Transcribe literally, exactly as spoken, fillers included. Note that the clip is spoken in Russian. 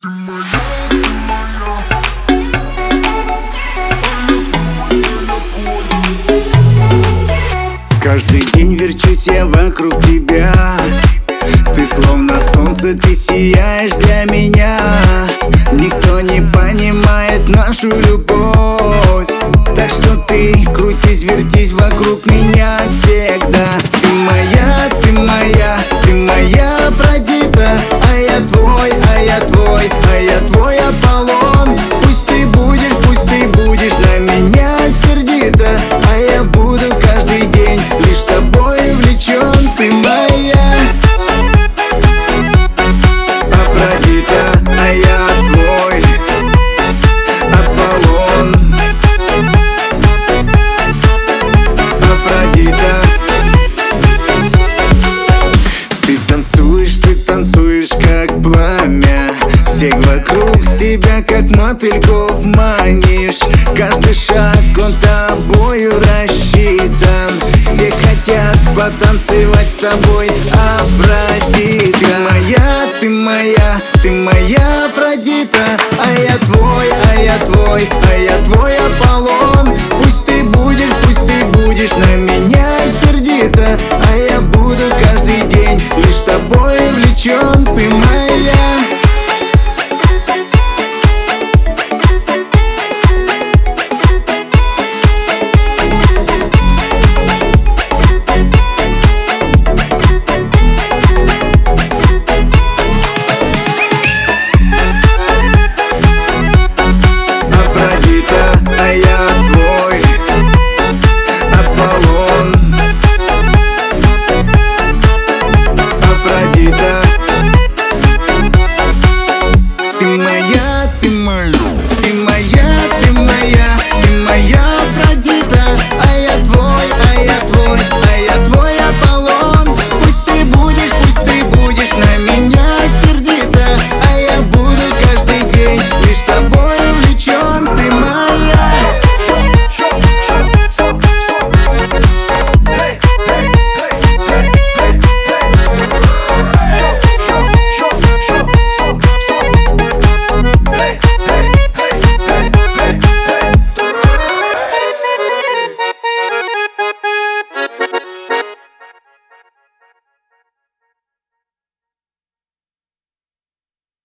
Ты моя, ты моя, а я твой, а я твой. Каждый день верчусь я вокруг тебя. Ты словно солнце, ты сияешь для меня. Никто не понимает нашу любовь, так что ты крутись, вертись вокруг меня всегда. Ты моя, ты моя, ты моя Афродита, а я твой, а я твой, а я твой Аполлон. Пусть ты будешь, пусть ты будешь на меня сердита, а я буду каждый день лишь тобой увлечен. Ты моя Афродита, а я твой Аполлон. Афродита, ты танцуешь, ты танцуешь как пламя, всех вокруг себя как мотыльков манишь. Каждый шаг он тобою рассчитан, все хотят потанцевать с тобой, Афродита.